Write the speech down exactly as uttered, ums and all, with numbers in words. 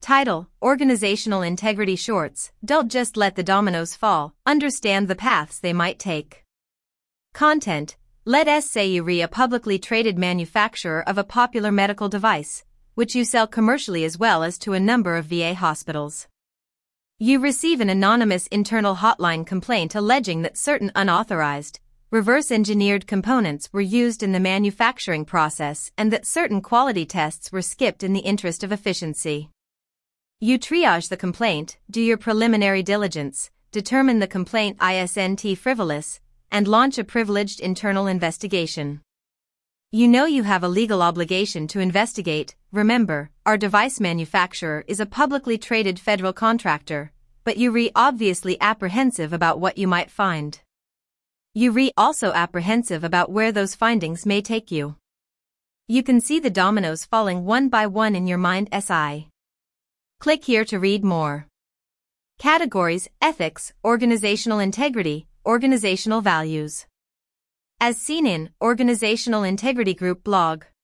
Title: Organizational Integrity Shorts. Don't just let the dominoes fall, understand the paths they might take. Content: Let's say you're a publicly traded manufacturer of a popular medical device, which you sell commercially as well as to a number of V A hospitals. You receive an anonymous internal hotline complaint alleging that certain unauthorized, reverse-engineered components were used in the manufacturing process and that certain quality tests were skipped in the interest of efficiency. You triage the complaint, do your preliminary diligence, determine the complaint isn't frivolous, and launch a privileged internal investigation. You know you have a legal obligation to investigate. Remember, our device manufacturer is a publicly traded federal contractor, but you're obviously apprehensive about what you might find. You're also apprehensive about where those findings may take you. You can see the dominoes falling one by one in your mind's eye. Click here to read more. Categories: Ethics, Organizational Integrity, Organizational Values. As seen in Organizational Integrity Group blog.